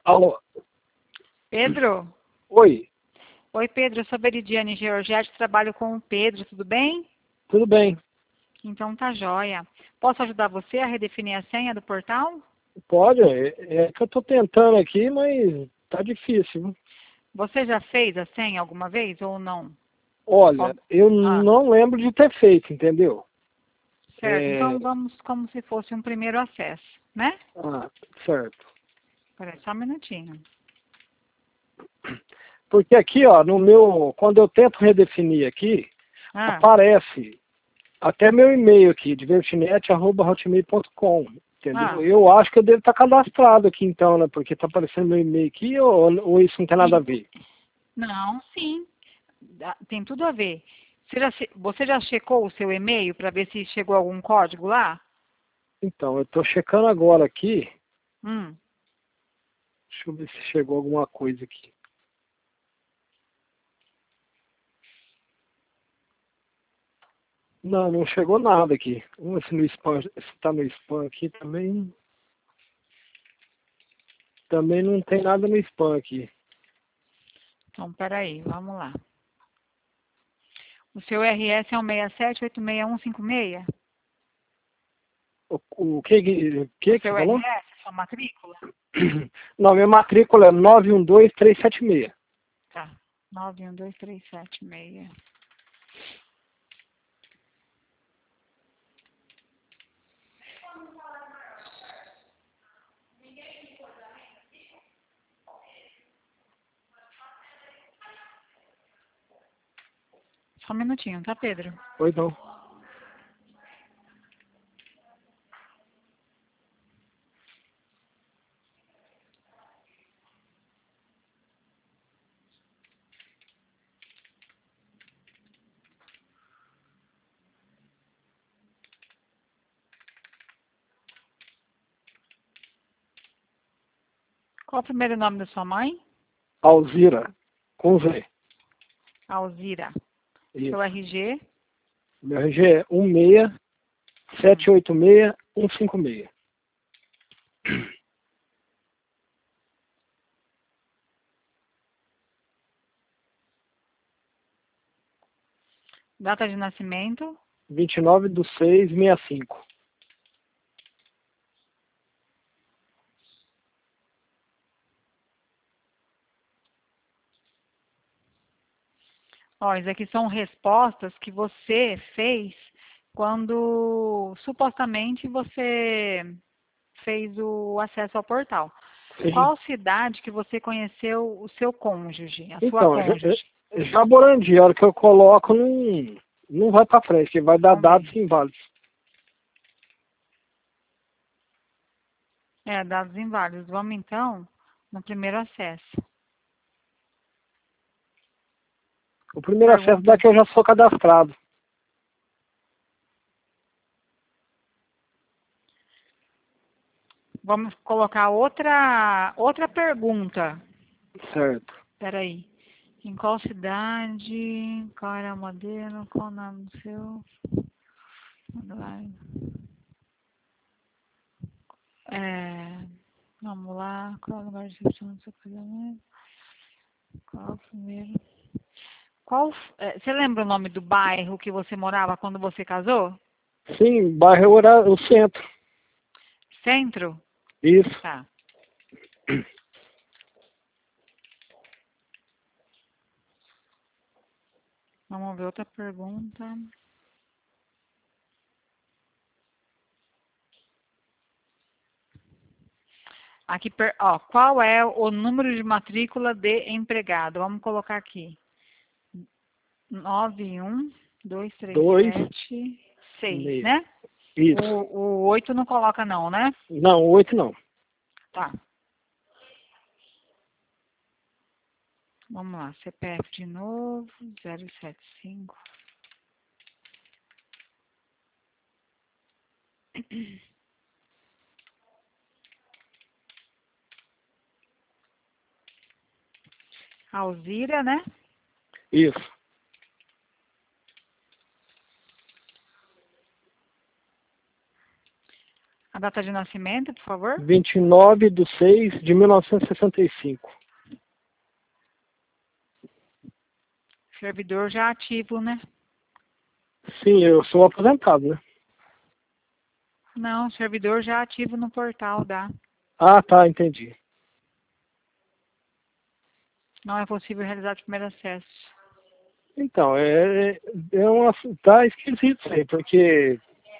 Alô? Pedro? Oi, Oi, Pedro, eu sou Veridiane Georgetti, trabalho com o Pedro, tudo bem? tudo bem? Então tá joia. Posso ajudar você a redefinir a senha do portal? Pode? É que eu tô tentando aqui, mas tá difícil, viu? Você já fez a senha alguma vez ou não? Olha, Ó, eu Ah, não lembro de ter feito, entendeu? certo, então É... vamos como se fosse um primeiro acesso, né? Ah, certo. Peraí, só um minutinho. Porque aqui, ó, no meu, quando eu tento redefinir aqui, Ah, aparece até meu e-mail aqui, divertinet@hotmail.com, entendeu? ah, Eu acho que eu devo estar cadastrado aqui então, né? Porque tá aparecendo meu e-mail aqui ou isso não tem nada a e- ver? não, sim, tem tudo a ver. Você já checou o seu e-mail para ver se chegou algum código lá? Então, eu tô checando agora aqui. Hum. Deixa eu ver se chegou alguma coisa aqui. Não, não chegou nada aqui. Vamos ver se no spam, se tá no spam aqui também. Também não tem nada no spam aqui. Então, peraí, vamos lá. O seu RS é um 67866156? O que O que você seu falou? RS, sua matrícula? Não, minha matrícula é 912376. Tá. 912376. Só um minutinho, tá, Pedro? Oi, não. Qual o primeiro nome da sua mãe? Alzira, com Z. Alzira. Seu Isso. RG? Meu RG é Hum. 16786-156. Data de nascimento? 29/6/65. Ó, isso aqui são respostas que você fez quando supostamente você fez o acesso ao portal. Sim. Qual cidade que você conheceu o seu cônjuge, a sua Então, cônjuge? Jaborandi, a hora que eu coloco, não vai para frente, que vai dar Vamos ver. dados inválidos. É, dados inválidos. Vamos então no primeiro acesso. O primeiro acesso Pergunta. dá que eu já sou cadastrado. Vamos colocar outra pergunta. Certo. Espera aí. Em qual cidade? Qual era o modelo? Qual o nome do seu? É, vamos lá. Qual é o lugar de recepção do seu casamento? Qual o primeiro? Você lembra o nome do bairro que você morava quando você casou? Sim, bairro era o centro. Centro? Isso. Tá. Vamos ver outra pergunta. Aqui, ó, qual é o número de matrícula de empregado? Vamos colocar aqui. 2, 91237 6, meio. né? Isso. O 8 não coloca não, né? Não, 8 não. Tá. Vamos lá. CPF de novo. 075. Alzira, né? Isso. A data de nascimento, por favor? 29/6/1965. Servidor já ativo, né? Sim, eu sou aposentado, né? Não, servidor já ativo no portal, dá. Ah, tá, entendi. Não é possível realizar o primeiro acesso. Então, tá esquisito isso aí, porque...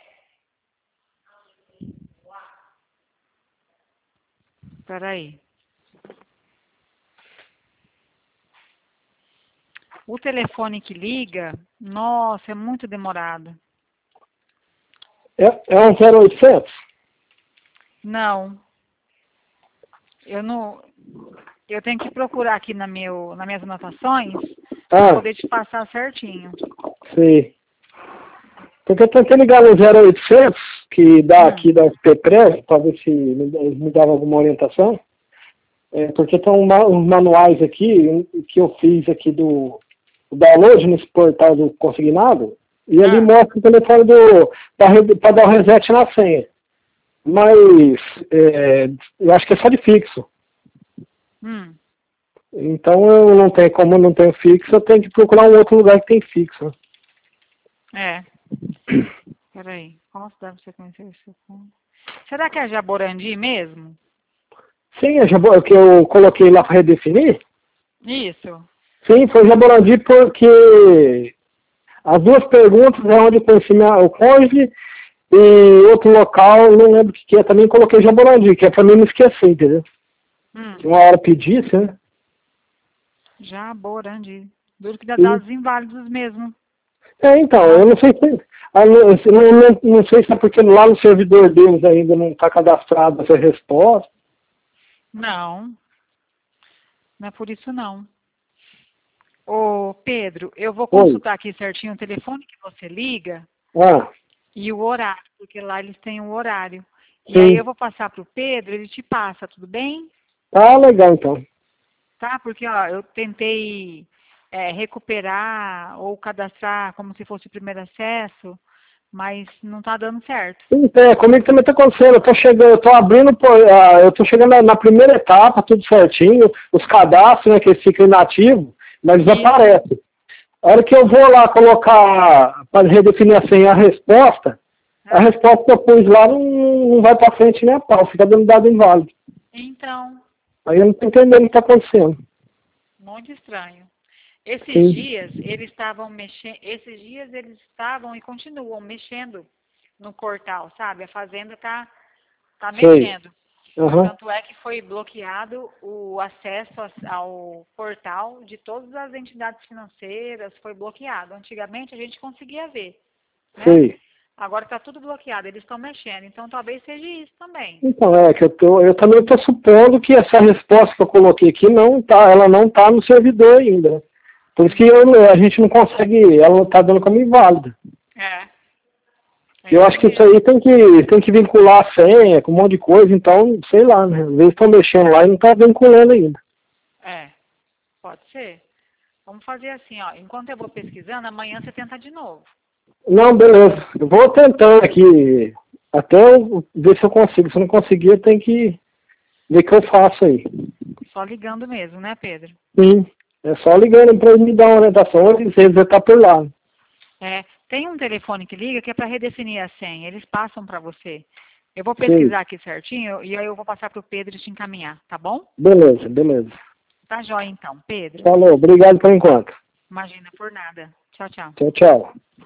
Espera aí. O telefone que liga, nossa, é muito demorado. É um 0800? Não. Eu tenho que procurar aqui nas minhas anotações para Ah, poder te passar certinho. sei. Porque eu tentei ligar no 0800, que dá aqui da FPPREV, para ver se eles me davam alguma orientação. Porque tem uns manuais aqui, que eu fiz aqui do download nesse portal do Consignado, e ali mostra o telefone para dar o reset na senha. Mas eu acho que é só de fixo. Então eu não tenho, como eu não tenho fixo, eu tenho que procurar um outro lugar que tem fixo. Peraí, qual cidade você conheceu esse ponto? Será que é Jaborandi mesmo? Sim, o que eu coloquei lá para redefinir? Isso. Sim, foi Jaborandi porque as duas perguntas é onde eu conheci o cônjuge e outro local, não lembro o que é, também coloquei Jaborandi, que é para mim não esquecer, entendeu? Que uma hora pedisse, né? Jaborandi. Duro que dá dados inválidos mesmo. Então, eu não sei se... não sei se é porque lá no servidor deles ainda não está cadastrado essa resposta. Não. Não é por isso, não. Ô, Pedro, eu vou consultar aqui certinho o telefone que você liga e o horário, porque lá eles têm o horário. E aí eu vou passar para o Pedro, ele te passa, tudo bem? Ah, legal, então. Tá, porque ó, eu tentei recuperar ou cadastrar como se fosse o primeiro acesso, mas não tá dando certo. Comigo também tá acontecendo. Eu tô abrindo, eu tô chegando na primeira etapa, tudo certinho, os cadastros, né, que ficam inativos, mas desaparecem. A hora que eu vou lá colocar, para redefinir a senha, a resposta que eu pus lá não vai para frente nem a pau, fica dando dado inválido. Então. Aí eu não tô entendendo o que tá acontecendo. Muito estranho. Esses dias eles estavam mexendo, eles estavam e continuam mexendo no portal, sabe? A Fazenda tá mexendo. Tanto é que foi bloqueado o acesso ao portal de todas as entidades financeiras, foi bloqueado. Antigamente a gente conseguia ver, né? Agora está tudo bloqueado, eles estão mexendo, então talvez seja isso também. Então, que eu também estou supondo que essa resposta que eu coloquei aqui ela não está no servidor ainda. Por isso que a gente não consegue, ela não está dando como inválida. Eu acho que isso aí tem que vincular a senha com um monte de coisa, então, sei lá, né? Às vezes estão mexendo lá e não está vinculando ainda. Pode ser. Vamos fazer assim, ó, enquanto eu vou pesquisando, amanhã você tenta de novo. Não, beleza. Eu vou tentando aqui, até eu ver se eu consigo. Se eu não conseguir, eu tenho que ver o que eu faço aí. Só ligando mesmo, né, Pedro? Sim, é só ligando para eles me dar uma orientação, eles vão estar por lá. Tem um telefone que liga que é para redefinir a senha, eles passam para você. Eu vou pesquisar aqui certinho e aí eu vou passar para o Pedro te encaminhar, tá bom? Beleza, beleza. Tá jóia então, Pedro. Falou, obrigado por enquanto. Imagina, por nada. Tchau, tchau. Tchau, tchau.